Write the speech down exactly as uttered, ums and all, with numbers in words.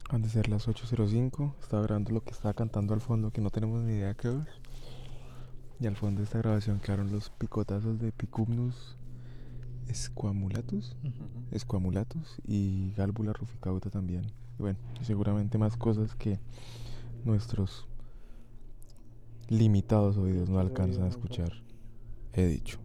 Han de ser las ocho cero cinco. Estaba grabando lo que estaba cantando al fondo, que no tenemos ni idea qué es. Y al fondo de esta grabación quedaron los picotazos de Picumnus squamulatus, Ujú. squamulatus y Gálbula ruficauta también. Y bueno, y seguramente más cosas que nuestros limitados oídos no Estos alcanzan a oídos no alcanzan. escuchar, he dicho.